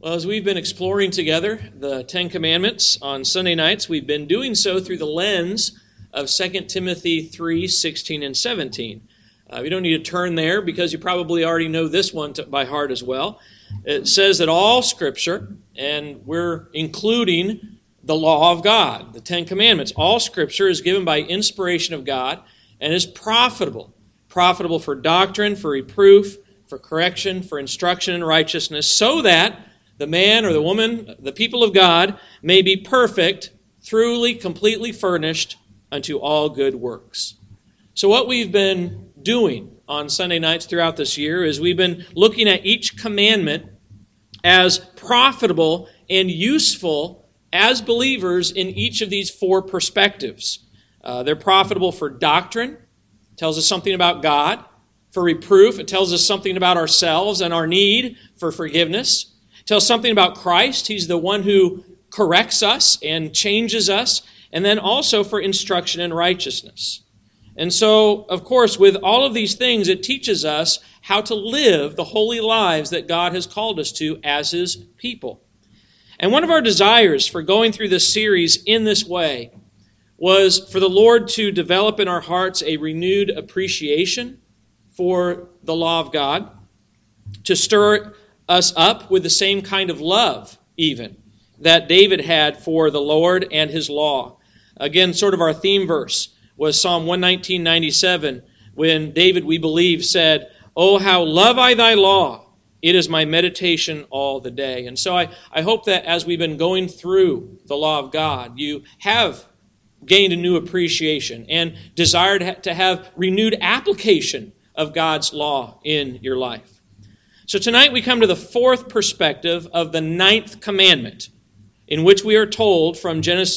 Well, as we've been exploring together the Ten Commandments on Sunday nights, we've been doing so through the lens of 2 Timothy 3:16 and 17. You don't need to turn there because you probably already know this one by heart as well. It says that all Scripture, and we're including the law of God, the Ten Commandments, all Scripture is given by inspiration of God and is profitable. Profitable for doctrine, for reproof, for correction, for instruction in righteousness, so that the man or the woman, the people of God, may be perfect, truly, completely furnished unto all good works. So what we've been doing on Sunday nights throughout this year is we've been looking at each commandment as profitable and useful as believers in each of these four perspectives. They're profitable for doctrine, tells us something about God. For reproof, it tells us something about ourselves and our need for forgiveness. It tells something about Christ. He's the one who corrects us and changes us. And then also for instruction in righteousness. And so, of course, with all of these things, it teaches us how to live the holy lives that God has called us to as His people. And one of our desires for going through this series in this way was for the Lord to develop in our hearts a renewed appreciation for the law of God, to stir us up with the same kind of love, even, that David had for the Lord and His law. Again, sort of our theme verse was Psalm 119:97, when David, we believe, said, "Oh, how love I thy law! It is my meditation all the day." And so I hope that as we've been going through the law of God, you have gained a new appreciation and desired to have renewed application of God's law in your life. So tonight we come to the fourth perspective of the ninth commandment, in which we are told from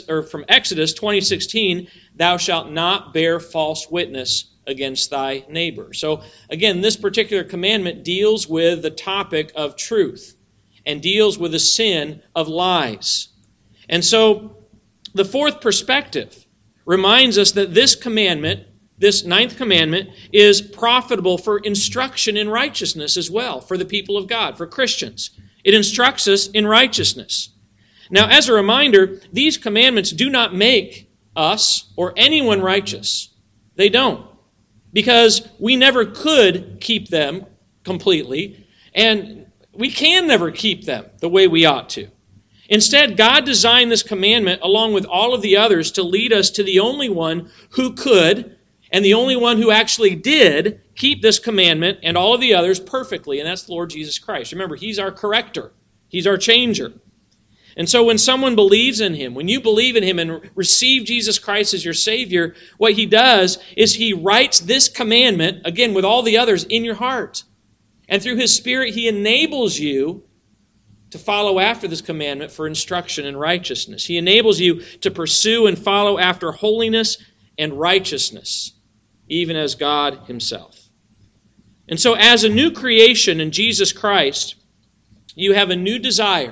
Exodus 20:16, "Thou shalt not bear false witness against thy neighbor." So again, this particular commandment deals with the topic of truth and deals with the sin of lies. And so the fourth perspective reminds us that this commandment, this ninth commandment, is profitable for instruction in righteousness as well, for the people of God, for Christians. It instructs us in righteousness. Now, as a reminder, these commandments do not make us or anyone righteous. They don't. Because we never could keep them completely, and we can never keep them the way we ought to. Instead, God designed this commandment along with all of the others to lead us to the only one who could, and the only one who actually did, keep this commandment and all of the others perfectly, and that's the Lord Jesus Christ. Remember, He's our corrector. He's our changer. And so when someone believes in Him, when you believe in Him and receive Jesus Christ as your Savior, what He does is He writes this commandment, again, with all the others, in your heart. And through His Spirit, He enables you to follow after this commandment for instruction in righteousness. He enables you to pursue and follow after holiness and righteousness, even as God Himself. And so as a new creation in Jesus Christ, you have a new desire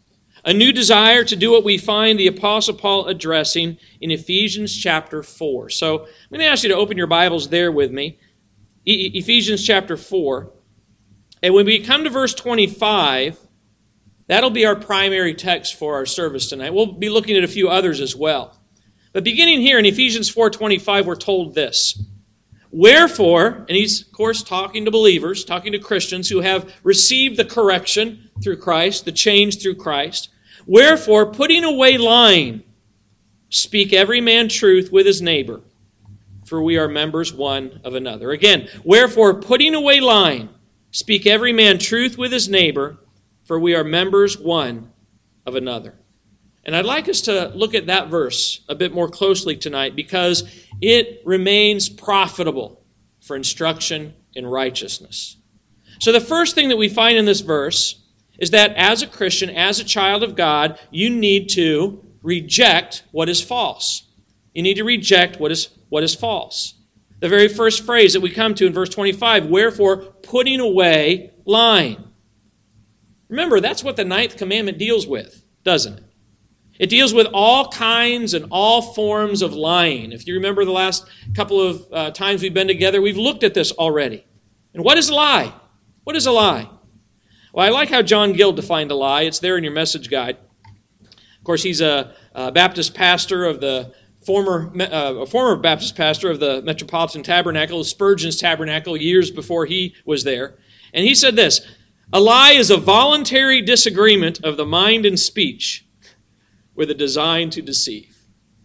to do what we find the Apostle Paul addressing in Ephesians chapter 4. So I'm going to ask you to open your Bibles there with me. Ephesians chapter 4. And when we come to verse 25, that'll be our primary text for our service tonight. We'll be looking at a few others as well. But beginning here in Ephesians 4:25, we're told this. "Wherefore," and he's, of course, talking to believers, talking to Christians who have received the correction through Christ, the change through Christ. "Wherefore, putting away lying, speak every man truth with his neighbor, for we are members one of another." Again, "Wherefore, putting away lying, speak every man truth with his neighbor, for we are members one of another." And I'd like us to look at that verse a bit more closely tonight because it remains profitable for instruction in righteousness. So the first thing that we find in this verse is that as a Christian, as a child of God, you need to reject what is false. You need to reject what is false. The very first phrase that we come to in verse 25, "Wherefore, putting away lying." Remember, that's what the ninth commandment deals with, doesn't it? It deals with all kinds and all forms of lying. If you remember the last couple of times we've been together, we've looked at this already. And what is a lie? What is a lie? Well, I like how John Gill defined a lie. It's there in your message guide. Of course, he's a Baptist pastor of the former Baptist pastor of the Metropolitan Tabernacle, Spurgeon's Tabernacle, years before he was there. And he said this: a lie is a voluntary disagreement of the mind and speech with a design to deceive.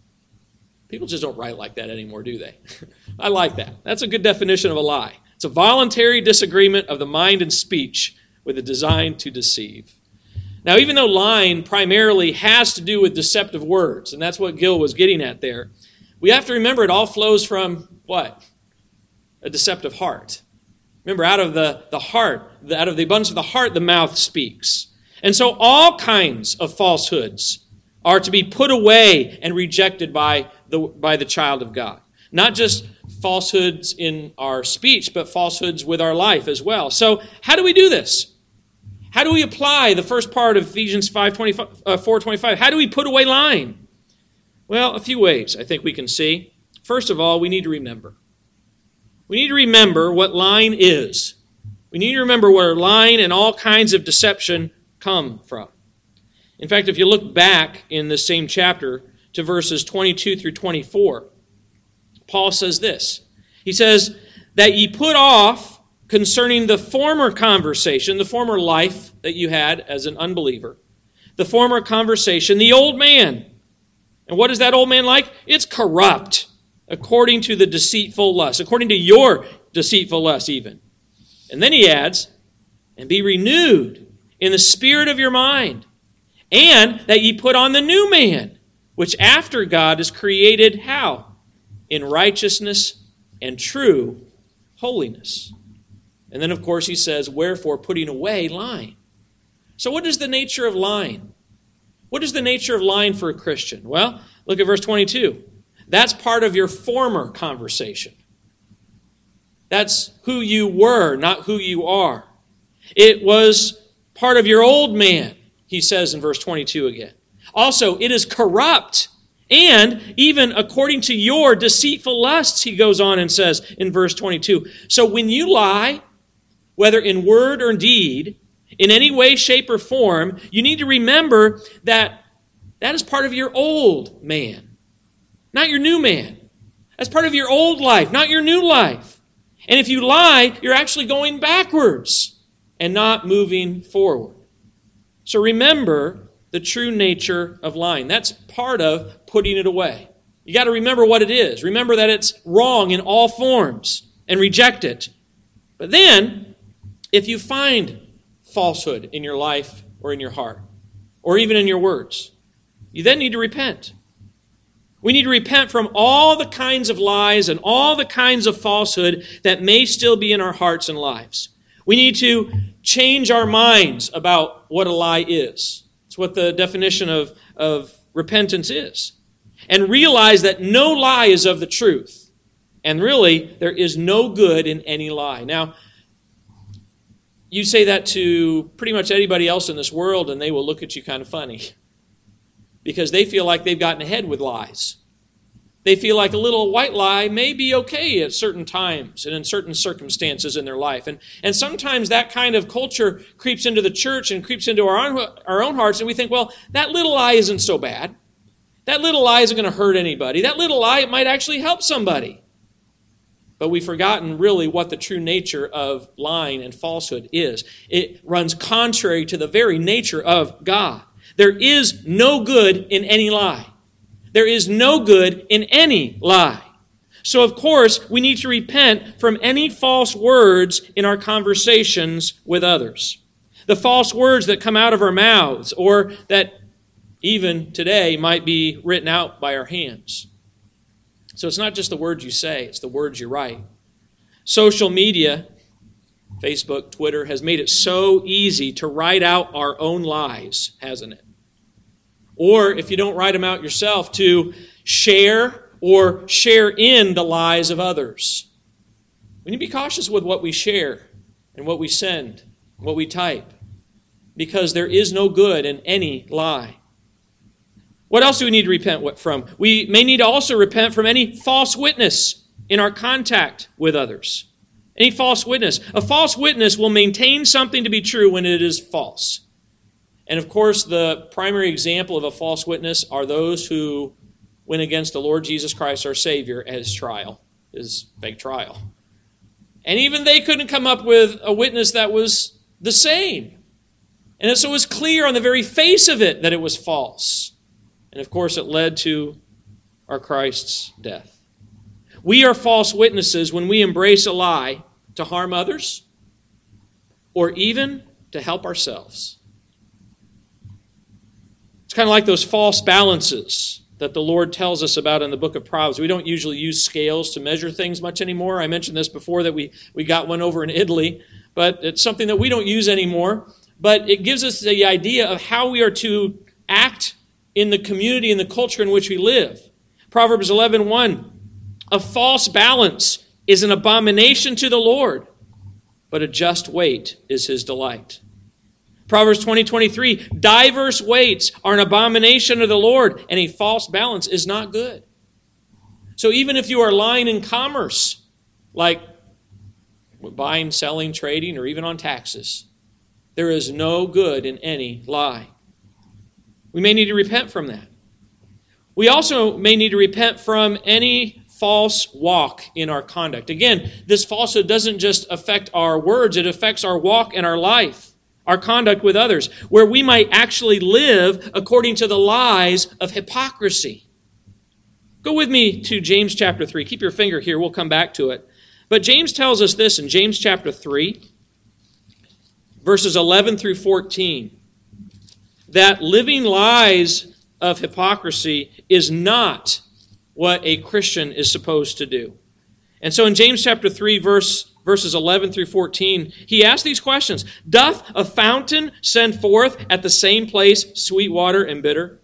People just don't write like that anymore, do they? I like that. That's a good definition of a lie. It's a voluntary disagreement of the mind and speech with a design to deceive. Now, even though lying primarily has to do with deceptive words, and that's what Gill was getting at there, we have to remember it all flows from what? A deceptive heart. Remember, out of the heart, out of the abundance of the heart, the mouth speaks. And so all kinds of falsehoods are to be put away and rejected by the child of God. Not just falsehoods in our speech, but falsehoods with our life as well. So how do we do this? How do we apply the first part of Ephesians 4:25? How do we put away lying? Well, a few ways I think we can see. First of all, we need to remember. We need to remember what lying is. We need to remember where lying and all kinds of deception come from. In fact, if you look back in the same chapter to verses 22 through 24, Paul says this. He says, that ye put off concerning the former conversation, the former life that you had as an unbeliever, the former conversation, the old man. And what is that old man like? It's corrupt, according to the deceitful lust, according to your deceitful lust even. And then he adds, and be renewed in the spirit of your mind, and that ye put on the new man, which after God is created how? In righteousness and true holiness. And then, of course, he says, wherefore putting away lying. So what is the nature of lying? What is the nature of lying for a Christian? Well, look at verse 22. That's part of your former conversation. That's who you were, not who you are. It was part of your old man, he says in verse 22 again. Also, it is corrupt. And even according to your deceitful lusts, he goes on and says in verse 22. So when you lie, whether in word or deed, in any way, shape, or form, you need to remember that that is part of your old man, not your new man. That's part of your old life, not your new life. And if you lie, you're actually going backwards and not moving forward. So remember the true nature of lying. That's part of putting it away. You got to remember what it is. Remember that it's wrong in all forms and reject it. But then, if you find falsehood in your life or in your heart, or even in your words, you then need to repent. We need to repent from all the kinds of lies and all the kinds of falsehood that may still be in our hearts and lives. We need to change our minds about what a lie is. It's what the definition of repentance is. And realize that no lie is of the truth. And really, there is no good in any lie. Now, you say that to pretty much anybody else in this world, and they will look at you kind of funny. Because they feel like they've gotten ahead with lies. They feel like a little white lie may be okay at certain times and in certain circumstances in their life. And sometimes that kind of culture creeps into the church and creeps into our own hearts, and we think, well, that little lie isn't so bad. That little lie isn't going to hurt anybody. That little lie, it might actually help somebody. But we've forgotten really what the true nature of lying and falsehood is. It runs contrary to the very nature of God. There is no good in any lie. There is no good in any lie. So, of course, we need to repent from any false words in our conversations with others. The false words that come out of our mouths, or that even today might be written out by our hands. So it's not just the words you say, it's the words you write. Social media, Facebook, Twitter, has made it so easy to write out our own lies, hasn't it? Or if you don't write them out yourself, to share or share in the lies of others. We need to be cautious with what we share and what we send, what we type, because there is no good in any lie. What else do we need to repent from? We may need to also repent from any false witness in our contact with others. Any false witness. A false witness will maintain something to be true when it is false. And of course, the primary example of a false witness are those who went against the Lord Jesus Christ, our Savior, at his trial, his fake trial. And even they couldn't come up with a witness that was the same. And so it was clear on the very face of it that it was false. And of course, it led to our Christ's death. We are false witnesses when we embrace a lie to harm others or even to help ourselves. It's kind of like those false balances that the Lord tells us about in the book of Proverbs. We don't usually use scales to measure things much anymore. I mentioned this before that we got one over in Italy, but it's something that we don't use anymore. But it gives us the idea of how we are to act in the community and the culture in which we live. Proverbs 11:1, a false balance is an abomination to the Lord, but a just weight is his delight. Proverbs 20:23, diverse weights are an abomination to the Lord, and a false balance is not good. So even if you are lying in commerce, like buying, selling, trading, or even on taxes, there is no good in any lie. We may need to repent from that. We also may need to repent from any false walk in our conduct. Again, this falsehood doesn't just affect our words, it affects our walk and our life, our conduct with others, where we might actually live according to the lies of hypocrisy. Go with me to James chapter 3. Keep your finger here, we'll come back to it. But James tells us this in James chapter 3, verses 11 through 14, that living lies of hypocrisy is not what a Christian is supposed to do. And so in James chapter 3, verses 11 through 14, he asks these questions. Doth a fountain send forth at the same place sweet water and bitter?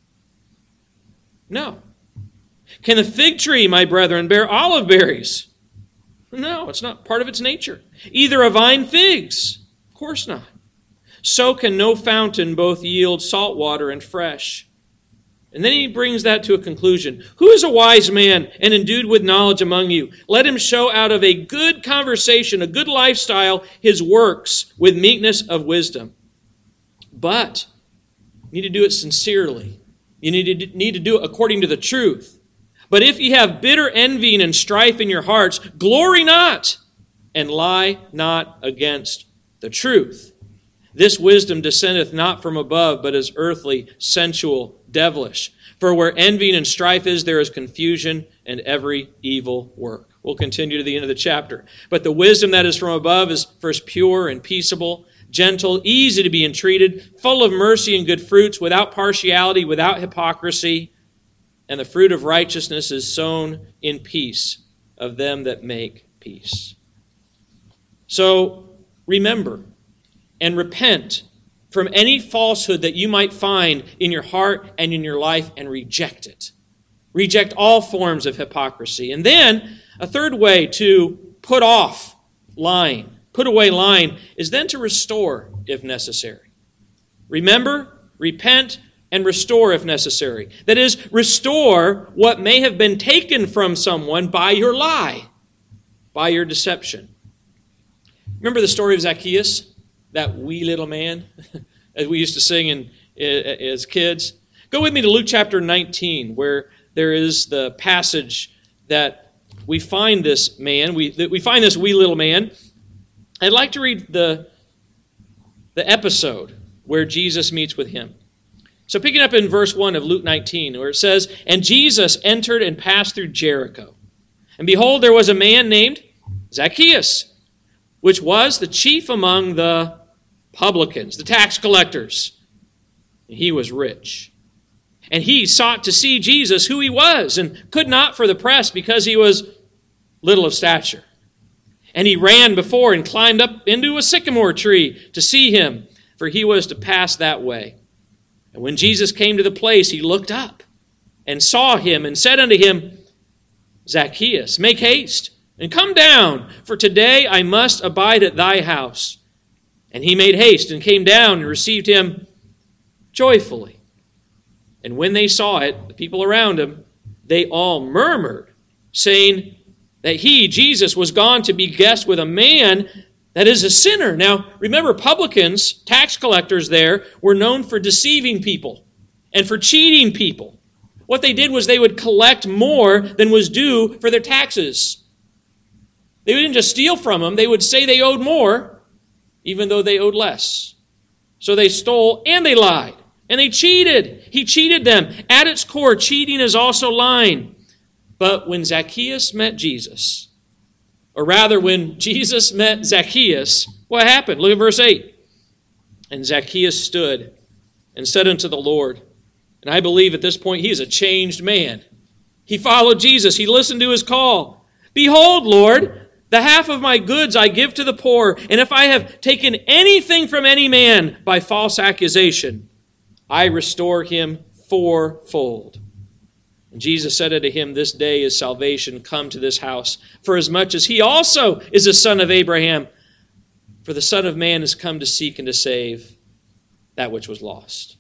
No. Can the fig tree, my brethren, bear olive berries? No, it's not part of its nature. Either a vine figs? Of course not. So can no fountain both yield salt water and fresh. And then he brings that to a conclusion. Who is a wise man and endued with knowledge among you? Let him show out of a good conversation, a good lifestyle, his works with meekness of wisdom. But you need to do it sincerely. You need to do it according to the truth. But if ye have bitter envying and strife in your hearts, glory not, and lie not against the truth. This wisdom descendeth not from above, but is earthly, sensual, devilish. For where envying and strife is, there is confusion and every evil work. We'll continue to the end of the chapter. But the wisdom that is from above is first pure and peaceable, gentle, easy to be entreated, full of mercy and good fruits, without partiality, without hypocrisy. And the fruit of righteousness is sown in peace of them that make peace. So remember and repent from any falsehood that you might find in your heart and in your life and reject it. Reject all forms of hypocrisy. And then a third way to put off lying, put away lying, is then to restore if necessary. Remember, repent, and restore if necessary. That is, restore what may have been taken from someone by your lie, by your deception. Remember the story of Zacchaeus? That wee little man, as we used to sing as kids. Go with me to Luke chapter 19, where there is the passage that we find this man, we find this wee little man. I'd like to read the episode where Jesus meets with him. So picking up in verse 1 of Luke 19, where it says, And Jesus entered and passed through Jericho. And behold, there was a man named Zacchaeus, which was the chief among the publicans, the tax collectors. He was rich. And he sought to see Jesus, who he was, and could not for the press, because he was little of stature. And he ran before and climbed up into a sycamore tree to see him, for he was to pass that way. And when Jesus came to the place, he looked up and saw him and said unto him, Zacchaeus, make haste and come down, for today I must abide at thy house. And he made haste and came down and received him joyfully. And when they saw it, the people around him, they all murmured, saying, that he, Jesus, was gone to be guest with a man that is a sinner. Now, remember, publicans, tax collectors there, were known for deceiving people and for cheating people. What they did was they would collect more than was due for their taxes. They didn't just steal from them. They would say they owed more, even though they owed less. So they stole and they lied. And they cheated. He cheated them. At its core, cheating is also lying. But when Zacchaeus met Jesus, or rather when Jesus met Zacchaeus, what happened? Look at verse 8. And Zacchaeus stood and said unto the Lord, and I believe at this point he is a changed man. He followed Jesus. He listened to his call. Behold, Lord, the half of my goods I give to the poor, and if I have taken anything from any man by false accusation, I restore him fourfold. And Jesus said unto him, This day is salvation come to this house, for as much as he also is a son of Abraham. For the Son of Man is come to seek and to save that which was lost.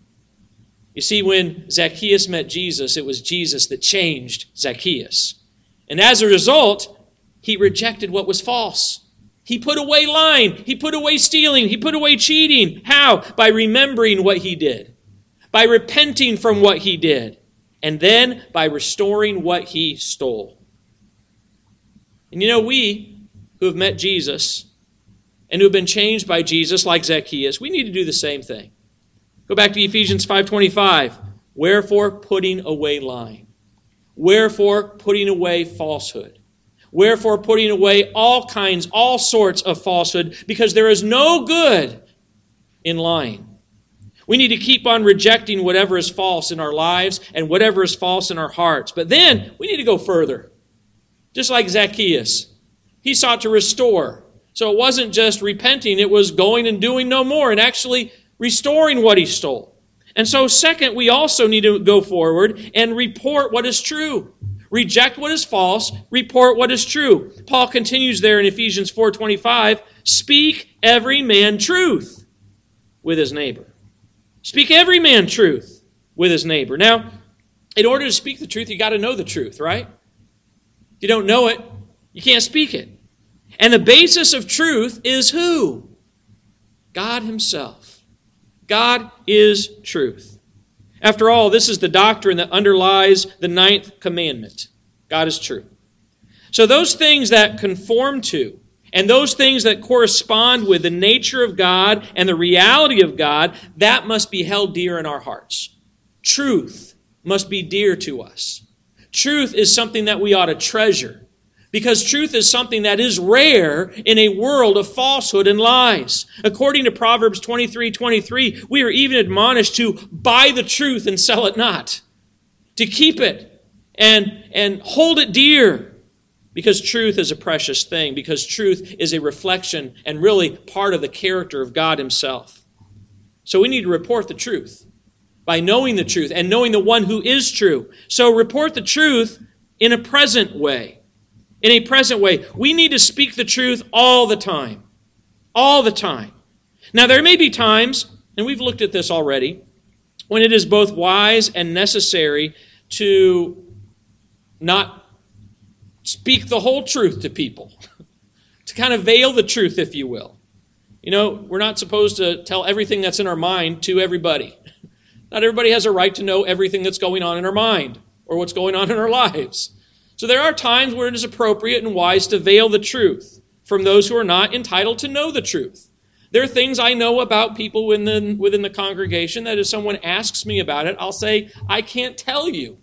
You see, when Zacchaeus met Jesus, it was Jesus that changed Zacchaeus. And as a result, he rejected what was false. He put away lying. He put away stealing. He put away cheating. How? By remembering what he did. By repenting from what he did. And then by restoring what he stole. And you know, we who have met Jesus and who have been changed by Jesus like Zacchaeus, we need to do the same thing. Go back to Ephesians 5:25. Wherefore putting away lying. Wherefore putting away falsehood. Wherefore putting away all sorts of falsehood, because there is no good in lying. We need to keep on rejecting whatever is false in our lives and whatever is false in our hearts. But then we need to go further. Just like Zacchaeus. He sought to restore. So it wasn't just repenting, it was going and doing no more and actually restoring what he stole. And so second, we also need to go forward and report what is true. Reject what is false, report what is true. Paul continues there in Ephesians 4:25, speak every man truth with his neighbor. Speak every man truth with his neighbor. Now, in order to speak the truth, you got to know the truth, right? If you don't know it, you can't speak it. And the basis of truth is who? God himself. God is truth. After all, this is the doctrine that underlies the 9th commandment. God is true. So those things that conform to and those things that correspond with the nature of God and the reality of God, that must be held dear in our hearts. Truth must be dear to us. Truth is something that we ought to treasure, because truth is something that is rare in a world of falsehood and lies. According to Proverbs 23:23, we are even admonished to buy the truth and sell it not, to keep it and hold it dear. Because truth is a precious thing. Because truth is a reflection and really part of the character of God himself. So we need to report the truth by knowing the truth and knowing the one who is true. So report the truth in a present way. In a present way. We need to speak the truth all the time. All the time. Now there may be times, and we've looked at this already, when it is both wise and necessary to not speak the whole truth to people. To kind of veil the truth, if you will. You know, we're not supposed to tell everything that's in our mind to everybody. Not everybody has a right to know everything that's going on in our mind or what's going on in our lives. So there are times where it is appropriate and wise to veil the truth from those who are not entitled to know the truth. There are things I know about people within the congregation that if someone asks me about it, I'll say, I can't tell you.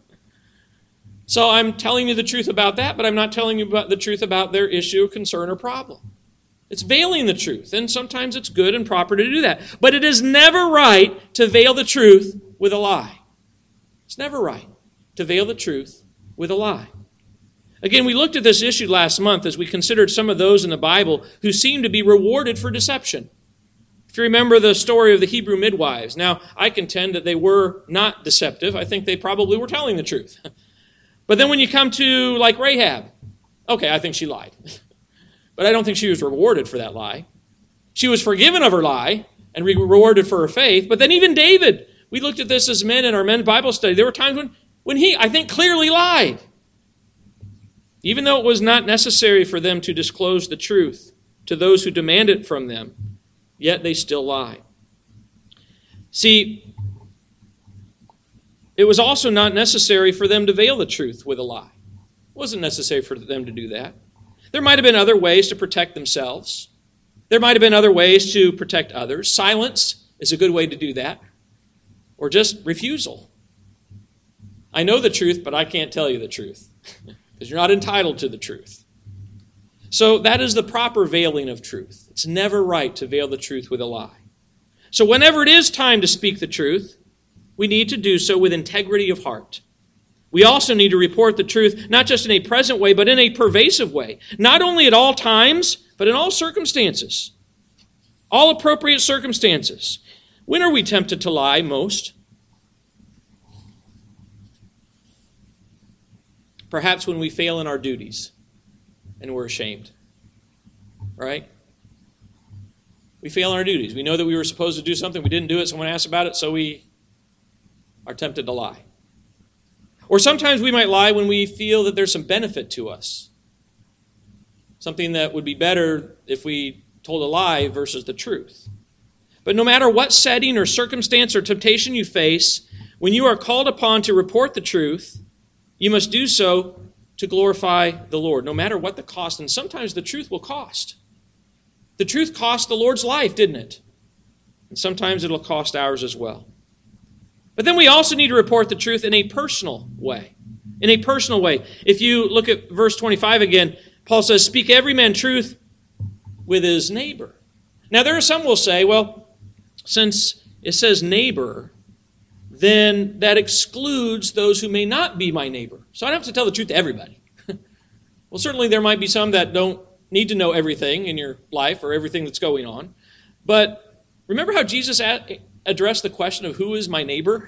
So I'm telling you the truth about that, but I'm not telling you about the truth about their issue, concern, or problem. It's veiling the truth, and sometimes it's good and proper to do that. But it is never right to veil the truth with a lie. It's never right to veil the truth with a lie. Again, we looked at this issue last month as we considered some of those in the Bible who seem to be rewarded for deception. If you remember the story of the Hebrew midwives, now I contend that they were not deceptive. I think they probably were telling the truth. But then when you come to, like Rahab, okay, I think she lied. But I don't think she was rewarded for that lie. She was forgiven of her lie and rewarded for her faith. But then even David, we looked at this as men in our men's Bible study. There were times when he, I think, clearly lied. Even though it was not necessary for them to disclose the truth to those who demand it from them, yet they still lie. See, it was also not necessary for them to veil the truth with a lie. It wasn't necessary for them to do that. There might have been other ways to protect themselves. There might have been other ways to protect others. Silence is a good way to do that. Or just refusal. I know the truth, but I can't tell you the truth. Because you're not entitled to the truth. So that is the proper veiling of truth. It's never right to veil the truth with a lie. So whenever it is time to speak the truth, we need to do so with integrity of heart. We also need to report the truth, not just in a present way, but in a pervasive way. Not only at all times, but in all circumstances. All appropriate circumstances. When are we tempted to lie most? Perhaps when we fail in our duties and we're ashamed. Right? We fail in our duties. We know that we were supposed to do something. We didn't do it. Someone asked about it, so we are tempted to lie. Or sometimes we might lie when we feel that there's some benefit to us. Something that would be better if we told a lie versus the truth. But no matter what setting or circumstance or temptation you face, when you are called upon to report the truth, you must do so to glorify the Lord, no matter what the cost. And sometimes the truth will cost. The truth cost the Lord's life, didn't it? And sometimes it'll cost ours as well. But then we also need to report the truth in a personal way. In a personal way. If you look at verse 25 again, Paul says, speak every man truth with his neighbor. Now there are some who will say, well, since it says neighbor, then that excludes those who may not be my neighbor. So I don't have to tell the truth to everybody. Well, certainly there might be some that don't need to know everything in your life or everything that's going on. But remember how Jesus addressed the question of who is my neighbor?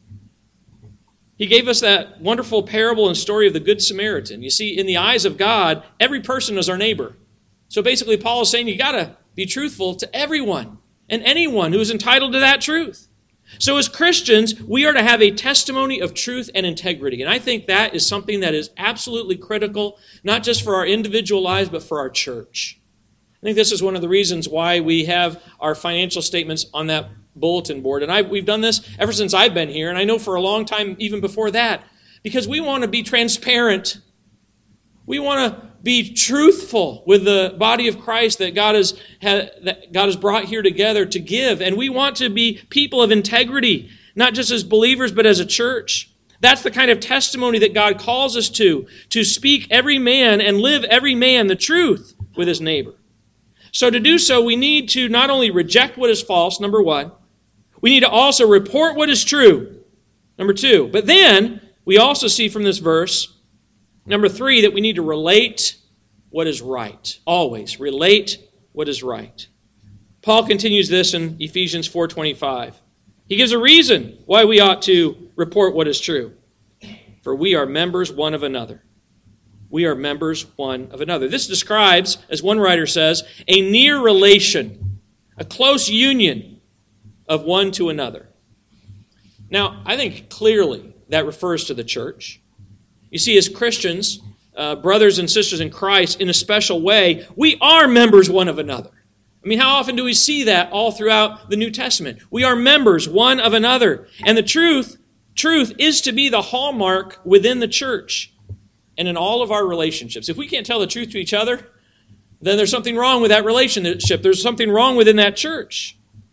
He gave us that wonderful parable and story of the Good Samaritan. You see, in the eyes of God, every person is our neighbor. So basically, Paul is saying you got to be truthful to everyone and anyone who is entitled to that truth. So as Christians, we are to have a testimony of truth and integrity. And I think that is something that is absolutely critical, not just for our individual lives, but for our church. I think this is one of the reasons why we have our financial statements on that bulletin board. And we've done this ever since I've been here, and I know for a long time even before that, because we want to be transparent. We want to be truthful with the body of Christ that God has brought here together to give. And we want to be people of integrity, not just as believers, but as a church. That's the kind of testimony that God calls us to speak every man and live every man the truth with his neighbor. So to do so, we need to not only reject what is false, number one, we need to also report what is true, number two. But then we also see from this verse, number three, that we need to relate what is right. Always relate what is right. Paul continues this in Ephesians 4:25. He gives a reason why we ought to report what is true. For we are members one of another. We are members one of another. This describes, as one writer says, a near relation, a close union of one to another. Now, I think clearly that refers to the church. You see, as Christians, brothers and sisters in Christ, in a special way, we are members one of another. I mean, how often do we see that all throughout the New Testament? We are members one of another. And the truth is to be the hallmark within the church and in all of our relationships. If we can't tell the truth to each other, then there's something wrong with that relationship. There's something wrong within that church.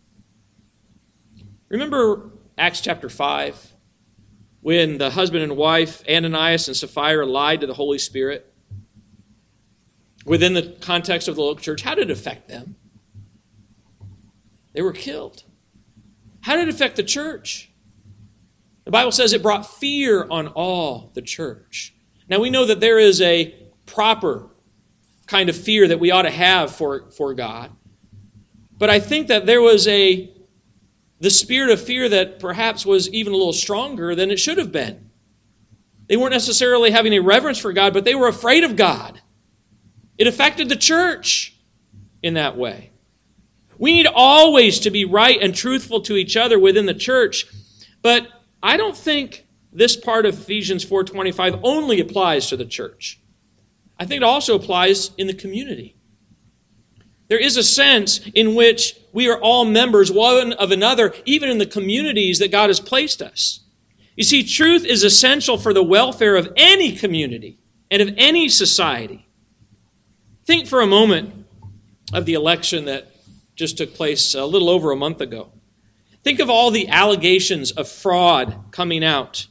Remember Acts chapter 5, when the husband and wife, Ananias and Sapphira, lied to the Holy Spirit within the context of the local church? How did it affect them? They were killed. How did it affect the church? The Bible says it brought fear on all the church. Now we know that there is a proper kind of fear that we ought to have for God. But I think that there was the spirit of fear that perhaps was even a little stronger than it should have been. They weren't necessarily having a reverence for God, but they were afraid of God. It affected the church in that way. We need always to be right and truthful to each other within the church, but I don't think this part of Ephesians 4:25 only applies to the church. I think it also applies in the community. There is a sense in which we are all members one of another, even in the communities that God has placed us. You see, truth is essential for the welfare of any community and of any society. Think for a moment of the election that just took place a little over a month ago. Think of all the allegations of fraud coming out.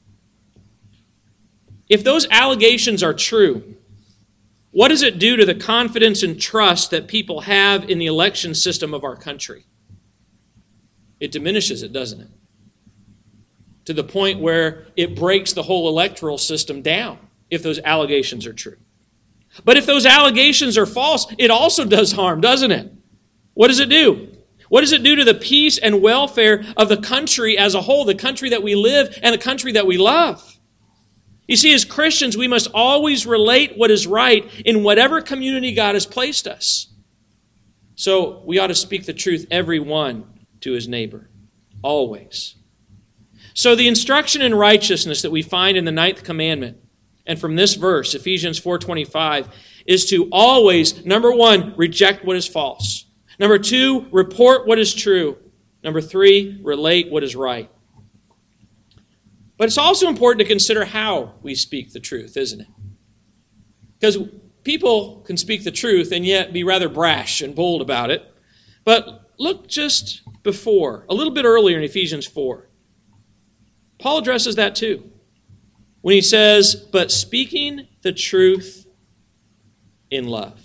If those allegations are true, what does it do to the confidence and trust that people have in the election system of our country? It diminishes it, doesn't it? To the point where it breaks the whole electoral system down if those allegations are true. But if those allegations are false, it also does harm, doesn't it? What does it do? What does it do to the peace and welfare of the country as a whole, the country that we live and the country that we love? You see, as Christians, we must always relate what is right in whatever community God has placed us. So we ought to speak the truth, every one, to his neighbor, always. So the instruction in righteousness that we find in the 9th commandment, and from this verse, Ephesians 4:25, is to always, number 1, reject what is false. Number 2, report what is true. Number 3, relate what is right. But it's also important to consider how we speak the truth, isn't it? Because people can speak the truth and yet be rather brash and bold about it. But look just before, a little bit earlier in Ephesians 4. Paul addresses that too. When he says, but speaking the truth in love.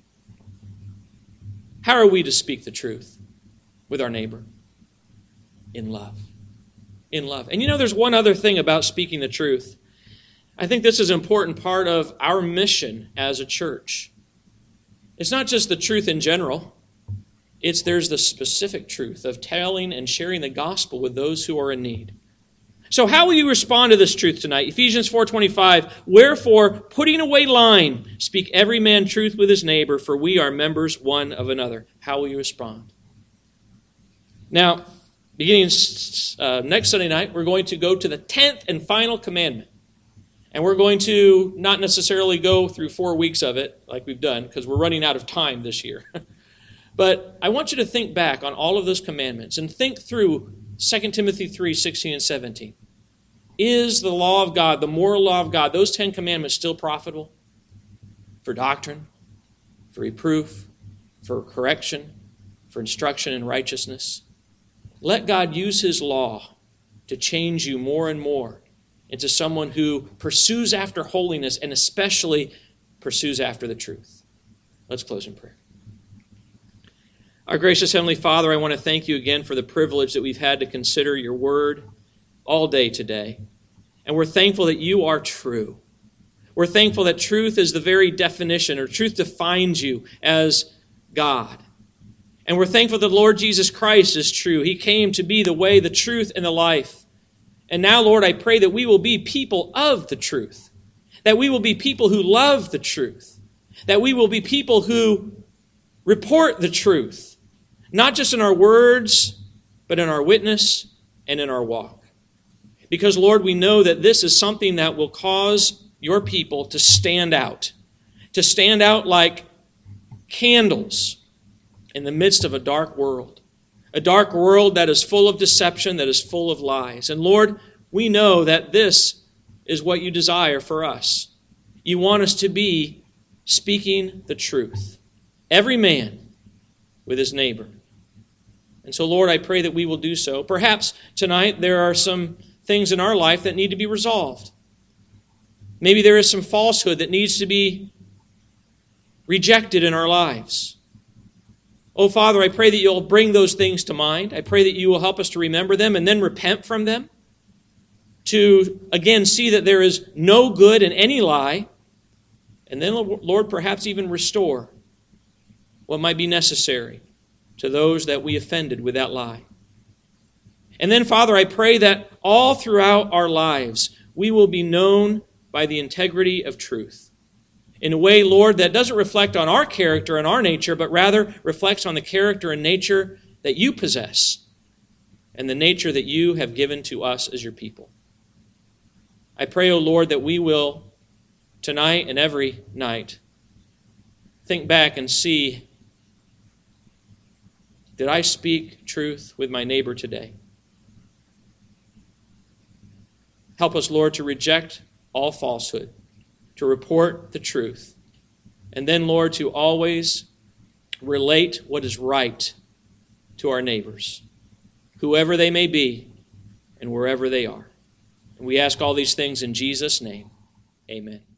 How are we to speak the truth with our neighbor? In love. In love. And you know, there's one other thing about speaking the truth. I think this is an important part of our mission as a church. It's not just the truth in general. There's the specific truth of telling and sharing the gospel with those who are in need. So how will you respond to this truth tonight? Ephesians 4:25, wherefore, putting away lying, speak every man truth with his neighbor, for we are members one of another. How will you respond? Now, beginning next Sunday night, we're going to go to the 10th and final commandment. And we're going to not necessarily go through 4 weeks of it like we've done, because we're running out of time this year. But I want you to think back on all of those commandments and think through 2 Timothy 3:16 and 17. Is the law of God, the moral law of God, those 10 commandments still profitable for doctrine, for reproof, for correction, for instruction in righteousness? Let God use his law to change you more and more into someone who pursues after holiness and especially pursues after the truth. Let's close in prayer. Our gracious Heavenly Father, I want to thank you again for the privilege that we've had to consider your word all day today. And we're thankful that you are true. We're thankful that truth is the very definition, or truth defines you as God. And we're thankful that the Lord Jesus Christ is true. He came to be the way, the truth, and the life. And now, Lord, I pray that we will be people of the truth. That we will be people who love the truth. That we will be people who report the truth. Not just in our words, but in our witness and in our walk. Because, Lord, we know that this is something that will cause your people to stand out. To stand out like candles in the midst of a dark world. A dark world that is full of deception, that is full of lies. And Lord, we know that this is what you desire for us. You want us to be speaking the truth. Every man with his neighbor. And so, Lord, I pray that we will do so. Perhaps tonight there are some things in our life that need to be resolved. Maybe there is some falsehood that needs to be rejected in our lives. Oh, Father, I pray that you'll bring those things to mind. I pray that you will help us to remember them and then repent from them. To, again, see that there is no good in any lie. And then, Lord, perhaps even restore what might be necessary to those that we offended with that lie. And then, Father, I pray that all throughout our lives, we will be known by the integrity of truth. In a way, Lord, that doesn't reflect on our character and our nature, but rather reflects on the character and nature that you possess and the nature that you have given to us as your people. I pray, O Lord, that we will tonight and every night, think back and see, did I speak truth with my neighbor today? Help us, Lord, to reject all falsehood, to report the truth, and then, Lord, to always relate what is right to our neighbors, whoever they may be and wherever they are. And we ask all these things in Jesus' name. Amen.